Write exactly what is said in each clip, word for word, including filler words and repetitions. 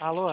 Alô?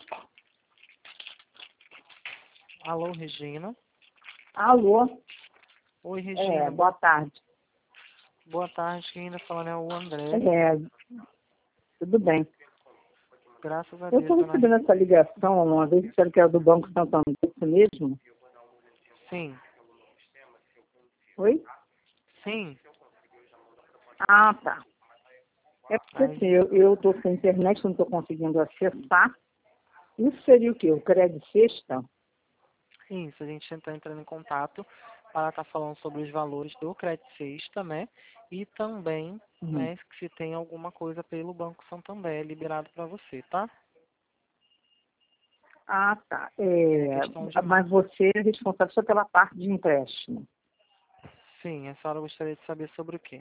Alô, Regina? Alô? Oi, É, Regina. boa tarde. Boa tarde, quem ainda falando é o André. É, tudo bem. Graças a Eu Deus, estou dona recebendo essa ligação uma vez, disseram que era do Banco Santander, isso mesmo? Sim, Oi? sim. Ah, tá. É porque Aí, assim, eu estou sem internet, não estou conseguindo acessar. Isso seria o quê? O crédito sexta? isso, a gente está entrando em contato para estar falando sobre os valores do Crédito Sexta, né? E também, Uhum. né, se tem alguma coisa pelo Banco Santander liberado para você, tá? Ah, tá. É É, questão de mas margem. você é responsável só pela parte de empréstimo. Sim, a senhora gostaria de saber sobre o quê?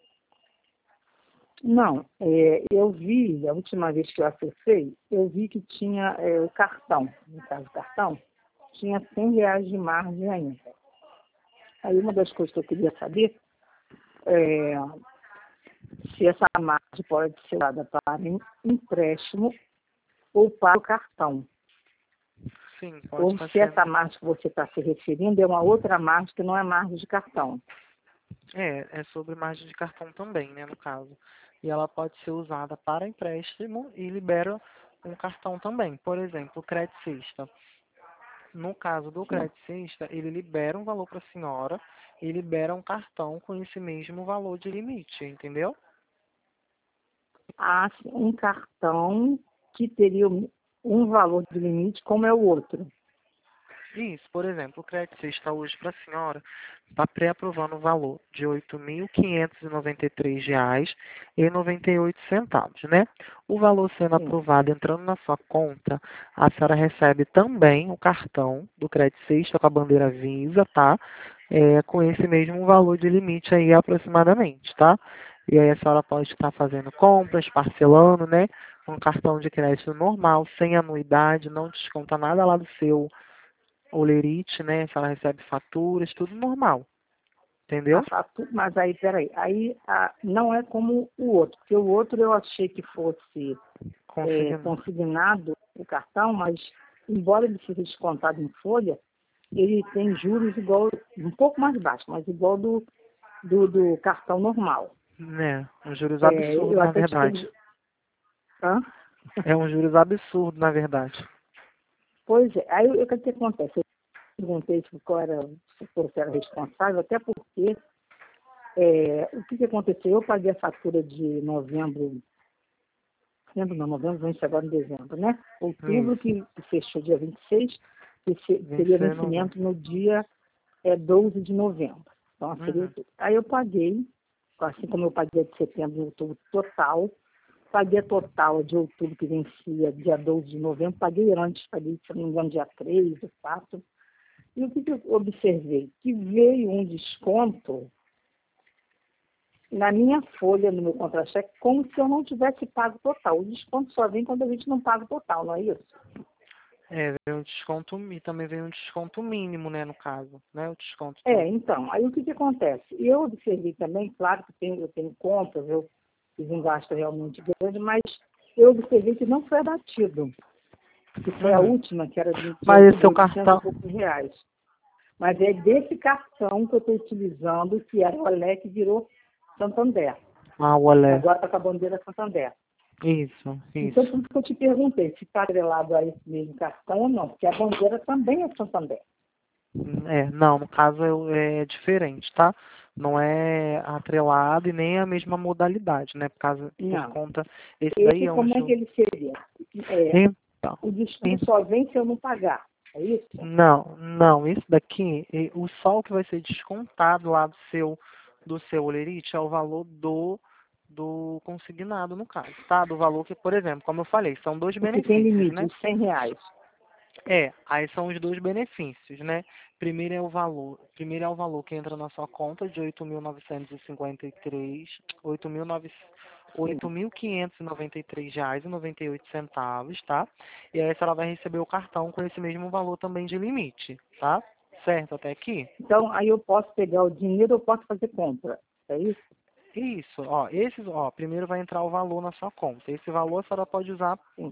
Não, é, eu vi, a última vez que eu acessei, eu vi que tinha é, o cartão, no caso do cartão, tinha cem reais de margem ainda. Aí uma das coisas que eu queria saber é se essa margem pode ser dada para em- empréstimo ou para o cartão. Sim, pode Ou estar se sendo. essa margem que você está se referindo é uma outra margem que não é margem de cartão. É, é sobre margem de cartão também, né, no caso. E ela pode ser usada para empréstimo e libera um cartão também. Por exemplo, o Crédito Sexta. No caso do Sim. Crédito Sexta, ele libera um valor para a senhora e libera um cartão com esse mesmo valor de limite, entendeu? Há sim, um cartão que teria um um valor de limite como é o outro. Isso, por exemplo, o Crédito Sexta hoje para a senhora está pré-aprovando o valor de oito mil quinhentos e noventa e três reais e noventa e oito centavos, né? O valor sendo Sim. aprovado entrando na sua conta, a senhora recebe também o cartão do Crédito Sexta com a bandeira Visa, tá? É, com esse mesmo valor de limite aí aproximadamente, tá? E aí a senhora pode estar fazendo compras, parcelando, né? Um cartão de crédito normal, sem anuidade, não desconta nada lá do seu olerite, né? Se ela recebe faturas, tudo normal, A entendeu? fatura, mas aí, peraí, aí a, não é como o outro, porque o outro eu achei que fosse é, Conseguindo. consignado o cartão, mas embora ele seja descontado em folha, ele tem juros igual, um pouco mais baixo, mas igual do, do, do cartão normal. Né? Um juros É, absurdo, eu na até verdade. te hã? É um juros absurdo, na verdade. Pois é, aí o que, que acontece? Eu perguntei se qual era, se você era responsável, até porque é, o que, que aconteceu? Eu paguei a fatura de novembro, novembro não, novembro, vem agora em dezembro, né? Outubro, Isso. que, que fechou dia vinte e seis, que se- teria Vencer novembro. vencimento no dia é, doze de novembro. Então, seria Uhum. tudo. Aí eu paguei, assim como eu paguei a de setembro e outubro total, paguei a total de outubro, que vencia dia doze de novembro, paguei antes, paguei, se não me engano, dia três ou quatro. E o que, que eu observei? Que veio um desconto na minha folha, no meu contra-cheque, como se eu não tivesse pago total. O desconto só vem quando a gente não paga total, não é isso? É, veio um desconto e também veio um desconto mínimo, né, no caso, né? O desconto É, do. então, aí o que, que acontece? Eu observei também, claro que tenho, eu tenho compras, eu fiz um gasto realmente grande, mas eu observei que não foi abatido, que foi a Uhum. última, que era de, de, Mas esse de seu oitocentos e cartão. poucos reais. Mas é desse cartão que eu estou utilizando, que era o Olé, que virou Santander. Ah, o Olé. Agora está com a bandeira Santander. Isso, Então, isso. por isso que eu te perguntei se está atrelado a esse mesmo cartão ou não, porque a bandeira também é Santander. É, não, no caso é, é diferente, tá? Não é atrelado e nem a mesma modalidade, né? Por causa, por Não. conta, esse daí Esse, é um como é que ju... ele seria? É, Então, o desconto en- só vem se eu não pagar. É isso? não, não, isso daqui, e- o sal que vai ser descontado lá do seu, do seu olerite é o valor do, do consignado, no caso, tá? Do valor que, por exemplo, como eu falei, são dois O que tem benefícios, limite, né? os cem reais. É, aí são os dois benefícios, né? Primeiro é o valor, primeiro é o valor que entra na sua conta de oito mil novecentos e cinquenta e três, oito mil Sim. oito mil quinhentos e noventa e três reais e noventa e oito centavos, tá? E aí a senhora vai receber o cartão com esse mesmo valor também de limite, tá? Certo até aqui? Então, aí eu posso pegar o dinheiro, eu posso fazer compra. É isso? Isso, ó, esses, ó, primeiro vai entrar o valor na sua conta. Esse valor a senhora pode usar Sim.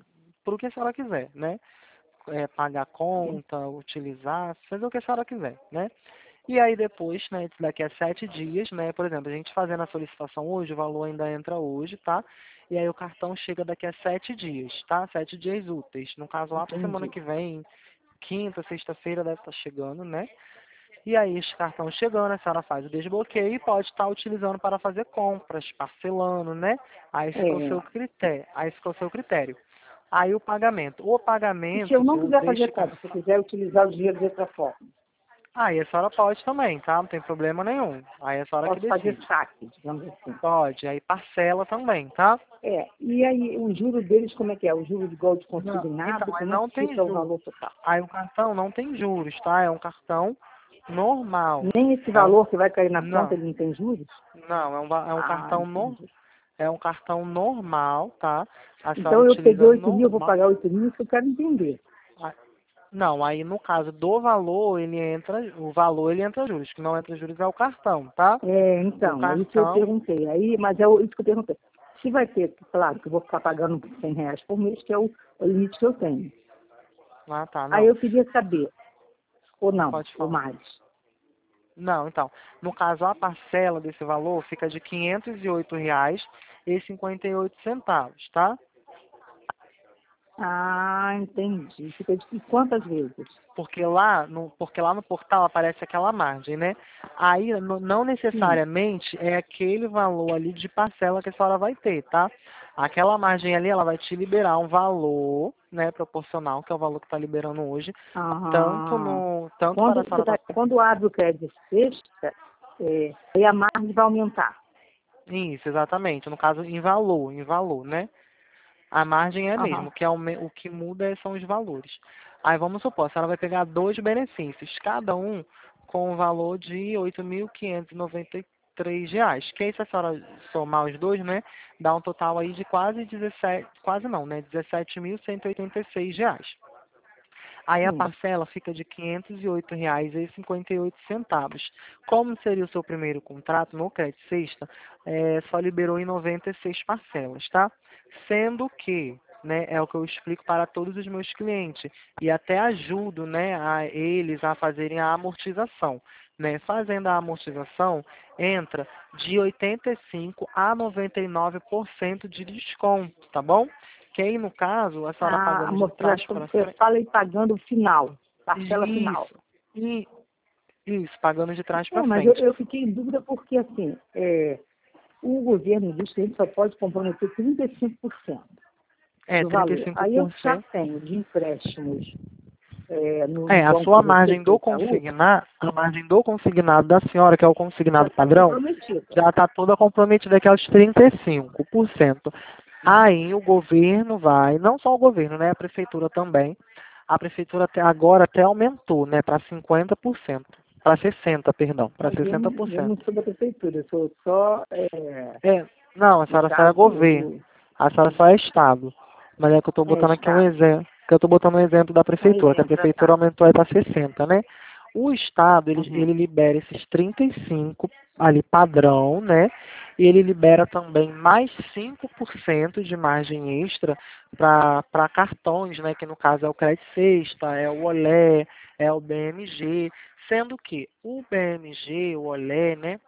para o que a senhora quiser, né? É, pagar conta, utilizar, fazer o que a senhora quiser, né? E aí depois, né, daqui a sete dias, né, por exemplo, a gente fazendo a solicitação hoje, o valor ainda entra hoje, tá? E aí o cartão chega daqui a sete dias, tá? Sete dias úteis. No caso, lá para semana Entendi. que vem, quinta, sexta-feira deve estar chegando, né? E aí esse cartão chegando, a senhora faz o desbloqueio e pode estar utilizando para fazer compras, parcelando, né? Aí fica o seu É, critério. Aí fica o seu critério. Aí o pagamento. O e se eu pagamento não do quiser fazer deste compra, se eu quiser utilizar o dinheiro de outra forma, Aí a senhora pode também, tá? Não tem problema nenhum. Aí a senhora que posso fazer decide. saque, digamos assim. Pode, aí parcela também, tá? É, e aí o juro deles como é que é? O juro igual de Não, então, consignado, aí como é não que tem fica o juros. valor total? Aí o cartão não tem juros, tá? É um cartão normal. Nem esse É um, valor que vai cair na conta, não, ele não tem juros? não, é um, va- é um Ah, cartão no, entendi. é um cartão normal, tá? A senhora Então eu peguei utiliza oito mil, eu vou normal. pagar oito mil, isso eu quero entender. Ah, não, aí no caso do valor, ele entra, o valor ele entra juros, que não entra juros é o cartão, tá? É, O então, é isso que eu cartão, perguntei. Aí, mas é o- isso que eu perguntei. Se vai ter, claro, que eu vou ficar pagando cem reais por mês, que é o, o limite que eu tenho. ah tá, Aí não, eu queria saber, ou não, pode ou falar. mais. Não, então, no caso a parcela desse valor fica de quinhentos e oito reais e cinquenta e oito centavos, tá? Ah, entendi. Fica de e quantas vezes? Porque lá no, porque lá no portal aparece aquela margem, né? Aí no- não Sim. necessariamente é aquele valor ali de parcela que a senhora vai ter, tá? Aquela margem ali, ela vai te liberar um valor, né, proporcional, que é o valor que está liberando hoje, tanto Ah, no, tanto para quando, a senhora estar. quando abre o crédito sexta, é, aí a margem vai aumentar. Isso, exatamente. No caso, em valor, em valor, né? A margem é a mesma, Aham. o que, aume- o que muda é- são os valores. Aí vamos supor, a senhora vai pegar dois benefícios, cada um com o valor de oito mil quinhentos e noventa e três reais. Que aí se a senhora somar os dois, né, dá um total aí de quase dezessete, quase não, né, dezessete mil cento e oitenta e seis reais. Aí a Sim. parcela fica de quinhentos e oito reais e cinquenta e oito centavos. Como seria o seu primeiro contrato no Crédito Sexta, é, só liberou em noventa e seis parcelas, tá? Sendo que, né, é o que eu explico para todos os meus clientes e até ajudo, né, a eles a fazerem a amortização. Né? Fazendo a amortização, entra de oitenta e cinco por cento a noventa e nove por cento de desconto, tá bom? Que aí, no caso, a senhora A pagando de trás amortização, para você frente. fala aí pagando o final, parcela final. Isso, e, isso, pagando de trás para É, mas eu, frente. eu fiquei em dúvida porque, assim, é, o governo diz que a gente só pode comprometer trinta e cinco por cento É, do valor. Aí eu já trinta e cinco por cento. tenho de empréstimos é, no, no É, a banco sua que você, margem que é do Itaú, consignado, a margem do consignado da senhora, que é o já consignado está padrão, comprometida. já está toda comprometida aqui aos trinta e cinco por cento. Aí o governo vai, não só o governo, né, a prefeitura também. A prefeitura até agora até aumentou, né, para cinquenta por cento, para sessenta, perdão, para Mas eu sessenta não, por eu não cento. sou da prefeitura, eu sou só é, É, não, a no senhora só é caso, governo, o a senhora só é Estado. Mas é que eu estou é, botando aqui um Estado. exemplo, que eu estou botando um exemplo da Um prefeitura, que a exemplo, já prefeitura tá. aumentou aí para sessenta, né? O Estado, ele, Uhum. ele libera esses trinta e cinco ali padrão, né? E ele libera também mais cinco por cento de margem extra para cartões, né? Que no caso é o Credit Sexta, é o Olé, é o B M G, sendo que o B M G, o Olé, né?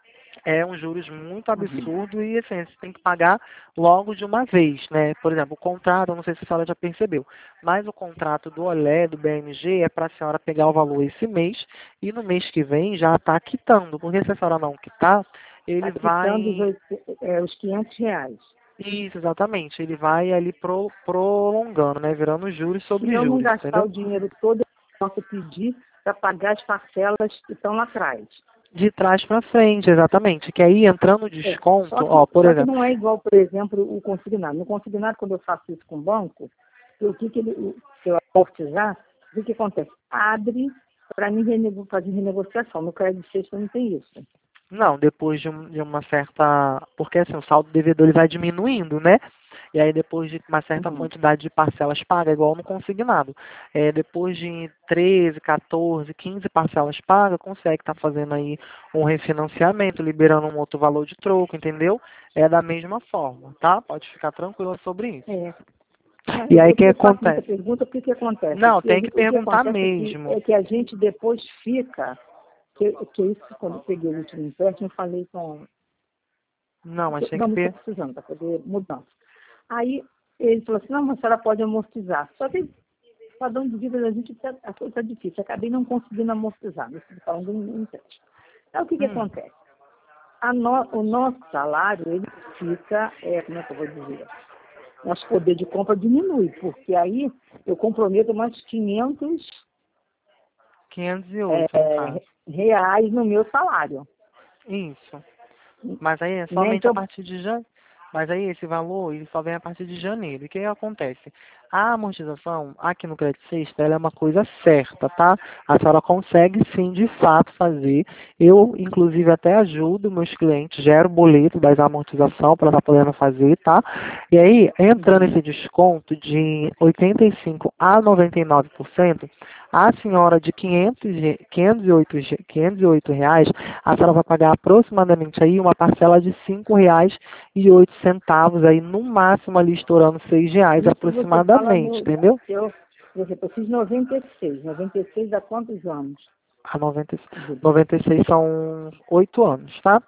É um juros muito Uhum. absurdo e assim, você tem que pagar logo de uma vez, né? Por exemplo, o contrato, eu não sei se a senhora já percebeu, mas o contrato do Olé, do B M G, é para a senhora pegar o valor esse mês e no mês que vem já está quitando, porque se a senhora não quitar, ele Está quitando os, vai. oit- é, os quinhentos reais. Isso, exatamente, ele vai ali pro, prolongando, né? Virando juros Se sobre eu não juros, gastar entendeu? o dinheiro todo, eu posso pedir para pagar as parcelas que estão lá atrás. De trás para frente, exatamente. Que aí entrando É, desconto, só ó, que, por só que exemplo. não é igual, por exemplo, o consignado. No consignado, quando eu faço isso com o banco, o que, que ele, o- se eu amortizar, o que, que acontece? Abre para mim renego, fazer renegociação. No crédito sexta não tem isso. Não, depois de, um- de uma certa. Porque assim, o saldo devedor ele vai diminuindo, né? E aí depois de uma certa Uhum. quantidade de parcelas pagas, igual no consignado. É, depois de treze, quatorze, quinze parcelas pagas, consegue estar fazendo aí um refinanciamento, liberando um outro valor de troco, entendeu? É da mesma forma, tá? Pode ficar tranquila sobre isso. É. E aí o que Eu faço muita acontece? pergunta, porque que acontece? Não, Que a tem que gente- o que perguntar acontece é que, mesmo. é que a gente depois fica, que, que é isso que quando eu peguei o último empréstimo, eu falei com, Não, mas tem que vamos, estou per... precisando para fazer mudança. Aí ele falou assim, não, mas a senhora pode amortizar. Só que padrão de vida da gente, a coisa está difícil. Eu acabei não conseguindo amortizar, não estou falando em empréstimo. Aí o que, que Hum, acontece? A no, o nosso salário, ele fica, é, como é que eu vou dizer? Nosso poder de compra diminui, porque aí eu comprometo mais quinhentos quinhentos e é, oito no caso. reais no meu salário. Isso. Mas aí é Né? somente a Então, partir de janeiro. Mas aí esse valor ele só vem a partir de janeiro. E o que acontece? A amortização aqui no Crédito Sexta ela é uma coisa certa, tá? A senhora consegue sim, de fato, fazer. Eu, inclusive, até ajudo meus clientes, gero o boleto das amortização para estar podendo fazer, tá? E aí, entrando esse desconto de oitenta e cinco a noventa e nove por cento, a senhora de quinhentos, re- quinhentos e oito, re- quinhentos e oito reais, a senhora vai pagar aproximadamente aí uma parcela de cinco reais e oito centavos aí, no máximo ali estourando seis reais isso você fala aproximadamente, no. entendeu? Eu, por exemplo, eu fiz noventa e seis. noventa e seis há quantos anos? A noventa, noventa e seis são oito anos, tá?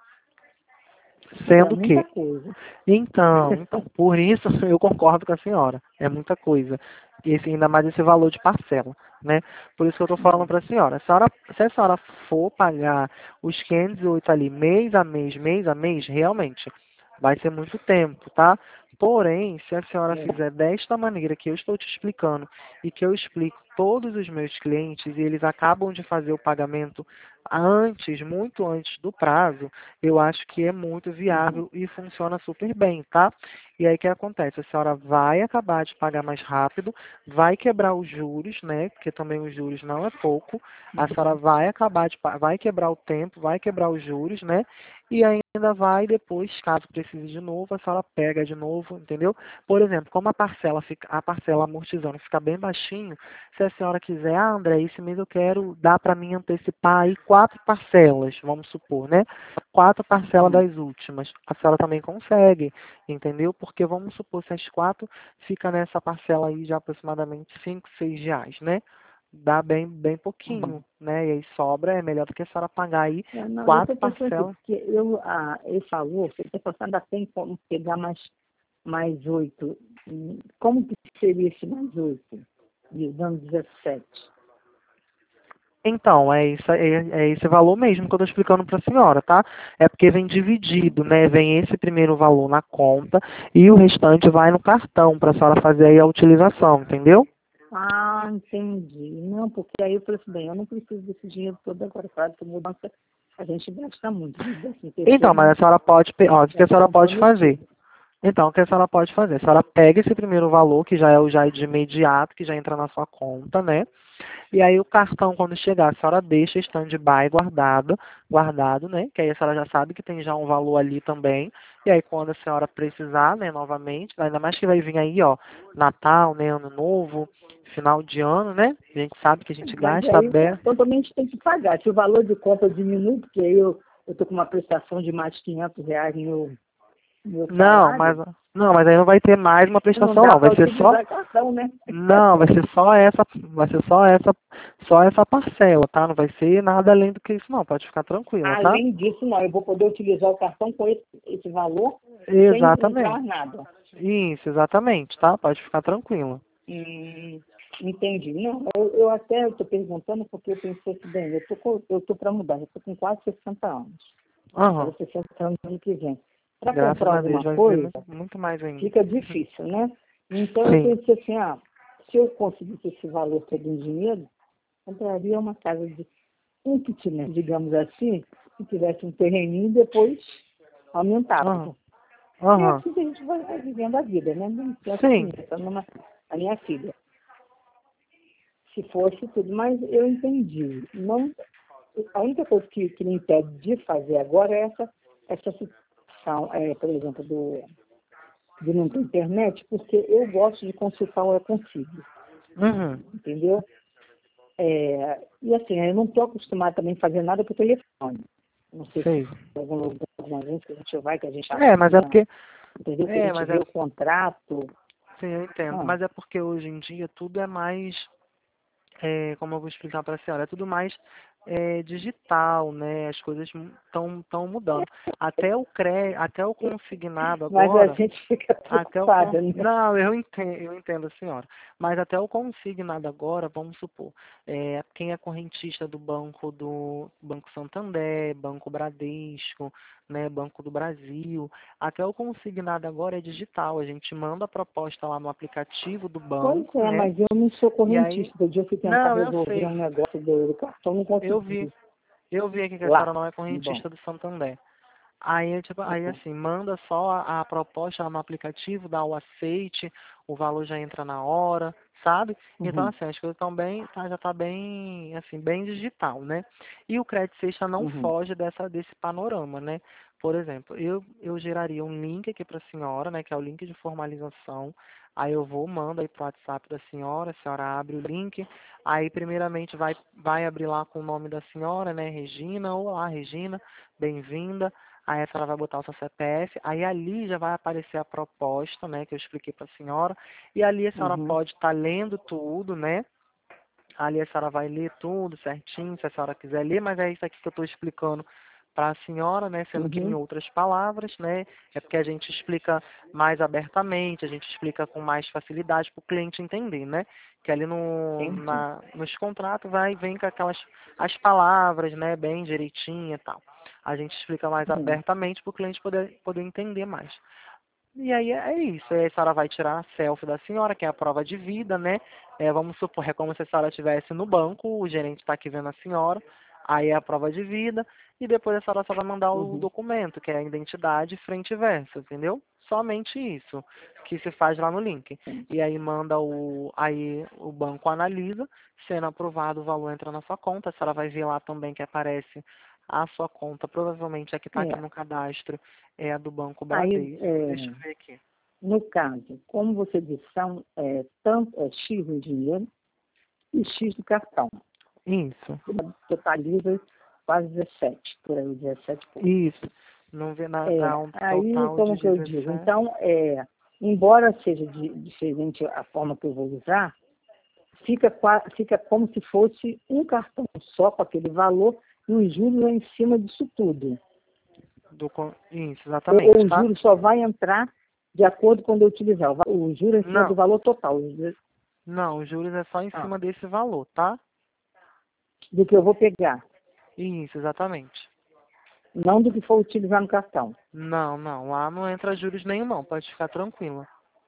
É Sendo muita que coisa. Então, então, por isso eu concordo com a senhora. É muita coisa. E esse, ainda mais esse valor de parcela, né? Por isso que eu estou falando para a senhora. A senhora. Se a senhora for pagar os quinhentos e oito ali mês a mês, mês a mês, realmente vai ser muito tempo, tá? Porém, se a senhora É. fizer desta maneira que eu estou te explicando e que eu explico todos os meus clientes e eles acabam de fazer o pagamento antes, muito antes do prazo, eu acho que é muito Uhum. viável e funciona super bem, tá? E aí o que acontece? A senhora vai acabar de pagar mais rápido, vai quebrar os juros, né? Porque também os juros não é pouco. A senhora vai acabar de pa- vai quebrar o tempo, vai quebrar os juros, né? E ainda vai depois, caso precise de novo, a senhora pega de novo, entendeu? Por exemplo, como a parcela fica, a parcela amortizando fica bem baixinho, se a senhora quiser, ah, André, esse mês eu quero dar para mim antecipar aí quatro parcelas, vamos supor, né? Quatro parcelas Uhum. das últimas. A senhora também consegue, entendeu? Porque vamos supor se as quatro fica nessa parcela aí de aproximadamente cinco, seis reais, né? Dá bem, bem Uhum. pouquinho, né? E aí sobra, é melhor do que a senhora pagar aí É, não, eu quatro estou pensando aqui, parcelas. porque eu, ah, esse valor, você está pensando, ainda tem como pegar mais, mais oito. Hum, Como que seria esse mais oito? De- Dando dezessete. Então, é, isso, é, é esse valor mesmo que eu estou explicando para a senhora, tá? É porque vem dividido, né? Vem esse primeiro valor na conta e o restante vai no cartão para a senhora fazer aí a utilização, entendeu? Ah, entendi. Não, porque aí eu falei assim, bem, eu não preciso desse dinheiro todo agora, claro que mudança a gente gasta muito, né? Décimo Então, terceiro mas a senhora pode, pe- ó, o que é a senhora pode fazer? comprometido. Então, o que a senhora pode fazer? A senhora pega esse primeiro valor, que já é o já é de imediato, que já entra na sua conta, né? E aí o cartão, quando chegar, a senhora deixa stand-by guardado, guardado, né? Que aí a senhora já sabe que tem já um valor ali também. E aí quando a senhora precisar, né, novamente, ainda mais que vai vir aí, ó, Natal, né, Ano Novo, final de ano, né? A gente sabe que a gente Mas gasta aí o bem. cartão também a gente tem que pagar. Se o valor de compra diminui, porque aí eu estou com uma prestação de mais quinhentos reais no meu, no meu Não, mas salário, não, mas aí não vai ter mais uma não prestação dá não, vai para ser só. utilizar cartão, né? Não, vai ser só essa, vai ser só essa, só essa parcela, tá? Não vai ser nada além do que isso não, pode ficar tranquila, tá? Além disso, não, eu vou poder utilizar o cartão com esse, esse valor sem entrar Exatamente. nada. Isso, exatamente, tá? Pode ficar tranquila. Hum, entendi. Não, eu, eu até estou perguntando porque eu pensei que, bem, eu estou eu tô para mudar, eu estou com quase sessenta anos. Vou Aham. fazer sessenta anos no ano que vem. Para Graças comprar a Deus alguma vai ser coisa, muito, muito mais ainda. fica difícil, né? Então eu Sim. pensei assim, ah, se eu conseguisse esse valor todo em dinheiro, compraria uma casa de um kitnet, digamos assim, que tivesse um terreninho e depois Aham. aumentava. É Aham. assim que a gente vai, vai vivendo a vida, né? Não penso Sim. nisso, pensando numa, a minha filha. Se fosse tudo, mas eu entendi. Não, a única coisa que, que me impede de fazer agora é essa, essa situação, é, por exemplo, do, de não ter internet, porque eu gosto de consultar o consigo, Uhum. entendeu? É, e assim, eu não estou acostumada também a fazer nada por telefone. Não sei se Sei. em algum lugar, alguma vez que a gente vai, que a gente É, mas é assina, porque. entendeu? Que a É, gente mas vê é. o contrato. Sim, eu entendo. Ah, Mas é porque hoje em dia tudo é mais, é, como eu vou explicar para a senhora, é tudo mais é, digital, né? As coisas estão estão mudando. Até o cre... até o consignado mas a agora, gente fica até o con... preocupada, né? Não, eu entendo, eu entendo, senhora. Mas até o consignado agora, vamos supor, é, quem é correntista do banco do Banco Santander, Banco Bradesco, né, Banco do Brasil, até o consignado agora é digital. A gente manda a proposta lá no aplicativo do Pois banco, é, né? mas eu não sou E aí, correntista. Do dia eu fui tentar não, eu resolver sei. um negócio do, do cartão, não Eu vi, consegui. eu vi aqui que a Lá, senhora não é bom. correntista do Santander. Aí, tipo, aí assim, manda só a, a proposta lá no aplicativo, dá o aceite, o valor já entra na hora, sabe? Então, Uhum, assim, as coisas estão bem, tá, já tá bem, assim, bem digital, né? E o Crédito Sexta não uhum, foge dessa, desse panorama, né? Por exemplo, eu, eu geraria um link aqui para a senhora, né, que é o link de formalização. Aí eu vou, mando aí pro WhatsApp da senhora, a senhora abre o link. Aí, primeiramente, vai, vai abrir lá com o nome da senhora, né, Regina. Olá, Regina, bem-vinda. Aí a senhora vai botar o seu C P F, aí ali já vai aparecer a proposta, né, que eu expliquei para a senhora, e ali a senhora uhum, pode estar lendo tudo, né, ali a senhora vai ler tudo certinho, se a senhora quiser ler, mas é isso aqui que eu estou explicando para a senhora, né, sendo que em uhum. outras palavras, né, é porque a gente explica mais abertamente, a gente explica com mais facilidade para o cliente entender, né, que ali no, Entendi. na, nos contratos vai, vem com aquelas, as palavras, né, bem direitinho e tal. A gente explica mais Uhum, abertamente para o cliente poder, poder entender mais. E aí é isso, aí a senhora vai tirar a selfie da senhora, que é a prova de vida, né? É, vamos supor, é como se a senhora estivesse no banco, o gerente está aqui vendo a senhora, aí é a prova de vida, e depois a senhora só vai mandar o uhum. documento, que é a identidade frente e verso, entendeu? Somente isso que se faz lá no link. E aí manda o, aí o banco analisa, sendo aprovado o valor entra na sua conta, a senhora vai ver lá também que aparece a sua conta, provavelmente a que está aqui É. no cadastro é a do Banco Aí, Bradesco. Deixa é, eu ver aqui. no caso, como você disse, são é, tanto, é, X no dinheiro e X do cartão. Isso, Totaliza quase dezessete, por aí, dezessete e pouco. isso. Não vê na, É, dá um aí, total de como que eu digo? dezessete. Então, é, embora seja di- diferente a forma que eu vou usar, fica, qua- fica como se fosse um cartão só com aquele valor e os juros lá em cima disso tudo. Do, con- isso, Ou, ou exatamente, o tá? juro só vai entrar de acordo com quando eu utilizar. O, va- o juro é em cima do Não, valor total, os juros- não, os juros é só em ah, cima desse valor, tá? do que eu vou pegar, Isso, exatamente. não do que for utilizar no cartão. Não, não, lá não entra juros nenhum não, pode ficar tranquila,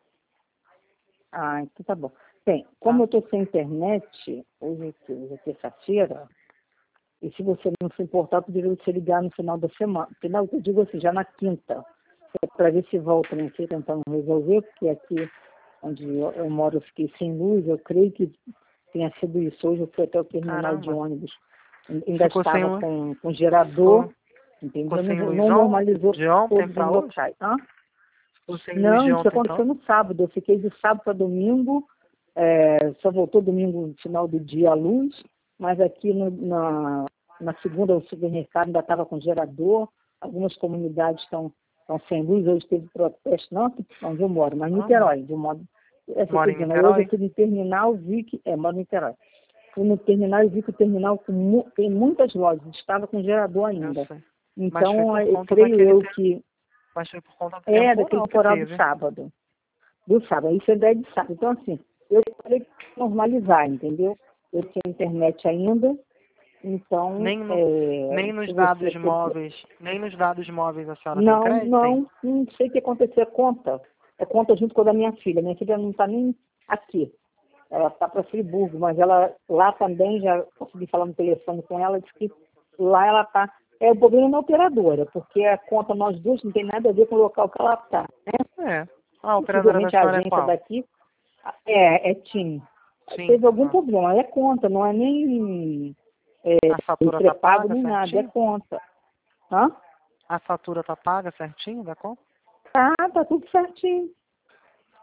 Ah, então tá bom. Bem, como tá? eu estou sem internet, hoje, é que- hoje é terça-feira, e se você não se importar, eu poderia você ligar no final da semana. Final, eu digo assim, já na quinta, para ver se volta, não sei, tentando resolver, porque aqui onde eu, eu moro eu fiquei sem luz, eu creio que tenha sido isso. Hoje eu fui até o terminal de Caramba, ônibus, ainda ficou sem, estava lu- com, com ficou, gerador, ficou entendeu? Não, sem luz não on- normalizou de ontem todos os pra hoje? locais. Hã? Ficou sem luz Não, de isso ontem aconteceu pra hoje? no sábado. Eu fiquei de sábado para domingo, é, só voltou domingo no final do dia a luz, mas aqui no- na, na segunda o supermercado ainda estava com gerador, algumas comunidades estão estão sem luz, hoje teve protesto, não onde eu moro, mas em Aham. Niterói, de um modo. Essa eu Mora tô em dizendo, hoje eu Niterói? fui no terminal, vi que. É, moro em Niterói. Fui no terminal e vi que o terminal com mu- tem muitas lojas, estava com gerador Eu ainda. sei. Mas foi Então, por eu conta creio daquele eu tempo, que mas foi por conta do é daquele temporal que temporal do teve. sábado. Do sábado, isso é dez de sábado. Então, assim, eu falei que normalizar, entendeu? Eu tinha internet ainda, então, Nem, no, é, nem nos se dados você puder. móveis, nem nos dados móveis a senhora tem Não, crédito? Tem. não, não sei o que aconteceu, é conta. É conta junto com a da minha filha. Minha filha não está nem aqui. Ela está para Friburgo, mas ela lá também, já consegui falar no telefone com ela, disse que lá ela está. É o problema na operadora, porque a conta nós duas não tem nada a ver com o local que ela está, né? É. A operadora da Possivelmente a senhora é agência qual? daqui é, é TIM. Sim. Teve algum Ah. problema, é conta, não é nem A fatura tá pré-pago paga nem nada, é certinho? conta. Hã? A fatura tá paga certinho da conta? Tá, tá tudo certinho.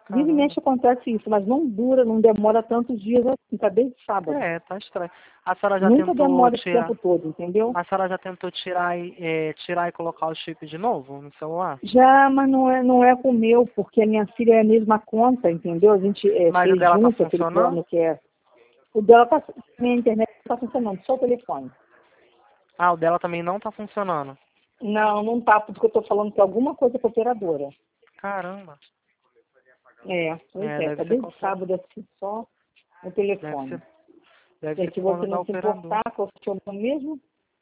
Vive e mexe acontece isso, mas não dura, não demora tantos dias assim, tá desde sábado. É, tá estranho. A senhora já Nunca tentou demora esse tirar. tempo todo, entendeu? A senhora já tentou tirar e, é, tirar e colocar o chip de novo no celular? Já, mas não é, não é com o meu, porque a minha filha é a mesma conta, entendeu? A gente é, Mas o fez dela tá junto aquele funcionando? plano que é. O dela tá, minha internet não está funcionando, só o telefone. Ah, o dela também não tá funcionando. Não, não tá, porque eu estou falando que é alguma coisa com a operadora. Caramba. É, pois É, é, deve tá ser desde qualquer. sábado assim, só o Deve telefone. ser, deve E aí, ser se por conta você da não se operadora. importar, qual é o seu mesmo?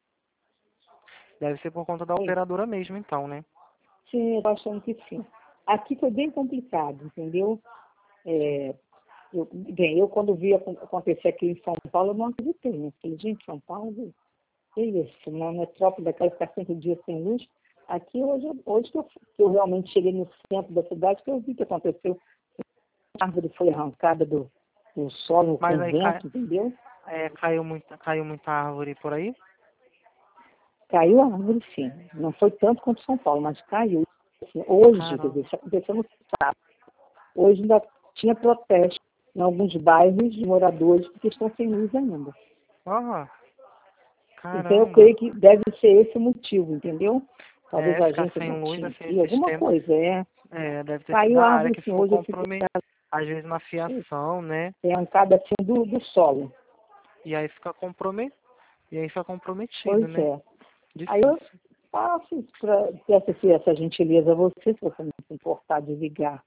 Deve ser por conta da Oi. operadora mesmo, então, né? Sim, eu tô achando que sim. Aqui foi bem complicado, entendeu? É, eu, bem, eu quando vi acon- acontecer aqui em São Paulo, eu não acreditei, né? Falei, gente, São Paulo, que isso? Uma metrópole daquela que fica cinco dias sem luz. Aqui hoje, hoje que, eu, que eu realmente cheguei no centro da cidade, que eu vi o que aconteceu. A árvore foi arrancada do, do solo Mas com aí cai, vento, entendeu? é, caiu, muita, caiu muita árvore por aí? Caiu a árvore, sim. Não foi tanto quanto São Paulo, mas caiu. Assim, hoje, quer dizer, Caramba. isso aconteceu no sábado. Hoje ainda tinha protesto em alguns bairros de moradores porque estão sem luz ainda. Ah, Então eu caramba. creio que deve ser esse o motivo, entendeu? Talvez É, a ficar agência sem não luz tinha assim aqui, esses alguma tempos. coisa, é. É, deve ter sido Caiu a a área árvore que sim, ficou hoje eu fiquei comprometida, às vezes na fiação, né? arrancada assim do, do solo. E aí fica comprometido. E aí fica comprometido, Pois né? é. Aí eu Difícil. faço isso para peço esse- essa gentileza a você, se você não se importar de ligar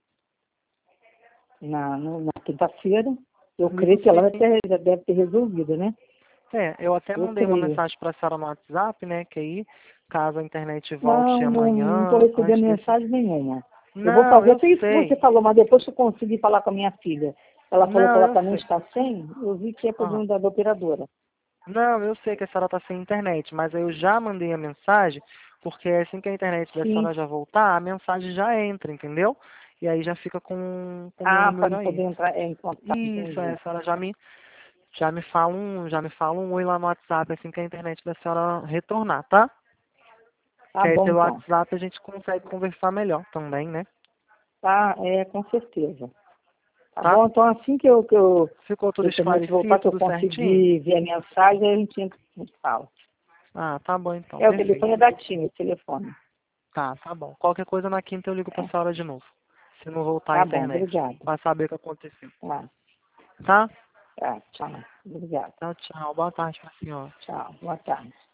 na, no- na quinta-feira. Eu Ligo creio que ela sim. vai ter- já deve ter resolvido, né? É, eu até Eu mandei uma creio. mensagem para a senhora no WhatsApp, né? Que aí, caso a internet volte Não, não estou amanhã, recebendo antes desse. mensagem nenhuma. Eu vou Não, fazer eu até isso que você sei. falou, mas depois que eu consegui falar com a minha filha, ela falou que Não, ela eu também sei. está sem, eu vi que é Aham. problema da, da operadora. Não, eu sei que a senhora está sem internet, mas aí eu já mandei a mensagem, porque assim que a internet da Sim. senhora já voltar, a mensagem já entra, entendeu? E aí já fica com com o meu Ah, para número não aí. poder entrar é, em contato, Isso, é, entendi. a senhora já me, já me fala um, já me fala um oi lá no WhatsApp assim que a internet da senhora retornar, tá? Tá Que aí bom, pelo então. WhatsApp a gente consegue conversar melhor também, né? Tá, é, com certeza. Tá Tá? bom? Então, assim que eu, que eu, Ficou que a tudo internet voltar, esclarecido, que eu tudo certinho? conseguir ver a mensagem, a gente entra e fala. Ah, tá bom então, É, o perfeito. telefone é da Tim, o telefone. Tá, tá bom. Qualquer coisa na quinta eu ligo pra É. senhora de novo. Se não voltar a Tá bom, internet. obrigada. Pra saber o que aconteceu. Tá, Tá? tá, tchau. Obrigada. Tchau, tchau. Boa tarde pra senhora. Tchau, boa tarde.